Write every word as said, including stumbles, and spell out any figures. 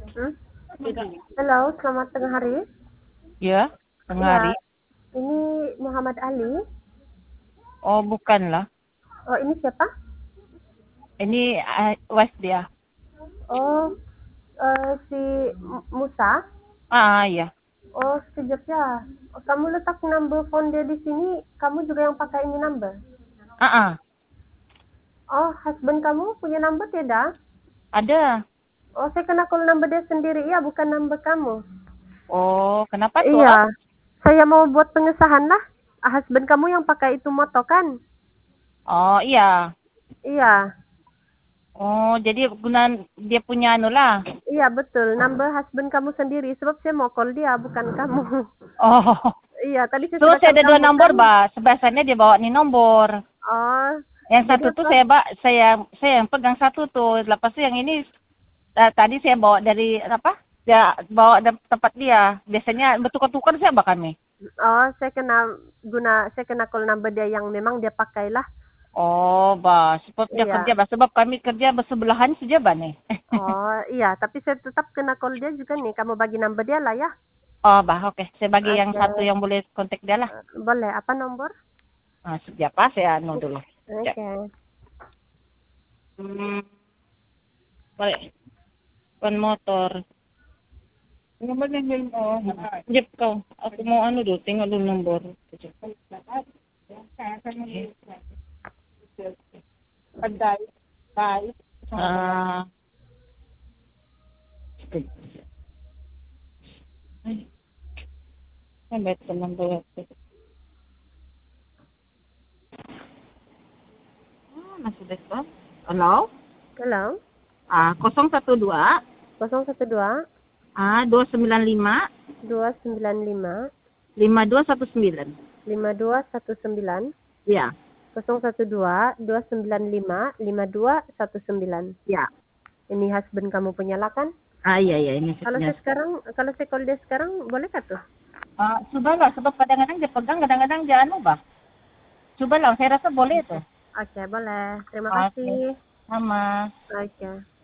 Hmm? Halo, selamat tengah hari. Ya, tengah Ya, hari. ini Muhammad Ali. Oh, bukan lah. Oh, ini siapa? Ini uh, West dia. Oh, eh, si M- Musa. Ah, ya. Oh, sekejap ya. Oh, kamu letak number phone dia di sini. Kamu juga yang pakai ini number. Ah, ah. Oh, husband kamu punya number tidak? Ada. Oh, saya kena call number dia sendiri ya, bukan number kamu. Oh, kenapa tuh? Iya, saya mau buat pengesahan lah. Ah, husband kamu yang pakai itu moto kan? Oh, iya. Iya, Oh, jadi guna dia punya anu lah. iya betul. Number husband kamu sendiri. Sebab saya mau call dia, bukan kamu. Oh. Iya, tadi saya So, sudah saya call ada dua kamu nomor, kan? Mbak. Sebasannya dia bawa nih nomor. Oh, Yang jadi satu tuh apa? saya, Mbak, saya saya yang pegang satu tuh. Lepas itu yang ini uh, tadi saya bawa dari apa? Dia bawa dari tempat dia. Biasanya bertukar-tukar saya Mbak kami. Oh, saya kena guna, saya kena call number dia yang memang dia pakai lah. Oh, bah, sebab dia Iya. kerja, bah. Sebab kami kerja bersebelahan saja, bah, nih. Oh, iya. Tapi saya tetap kena call dia juga nih. Kamu bagi number dia lah ya. Oh, bah, oke. Saya bagi yang Oke. satu yang boleh kontak dia lah. Boleh. Apa nomor? Nah, siapa? Saya anu dulu. Cek. Oke. Hmm, balik. Pan motor. Nomor yang oh, Jep kau. Aku mau anu dulu, tengok dulu nomor. Pandai. Baik. Ah. Sampai teman tuh. Ah, masih dekat. Halo? Halo. Ah, kosong satu dua. nol satu dua. Ah, dua sembilan lima. dua sembilan lima. lima dua satu sembilan. lima dua satu sembilan. Ya. nol satu dua. dua sembilan lima. lima dua satu sembilan. Ya. Ini husband kamu punya lah kan? Ah, iya, iya. Ini Kalau saya sekarang, kalau saya call dia sekarang, boleh kah tuh? Ah, cobalah. Sebab kadang-kadang dia pegang, kadang-kadang dia anu, bah. Cobalah. Saya rasa boleh tuh. Oke, boleh. Terima Oke. kasih. Sama. Oke.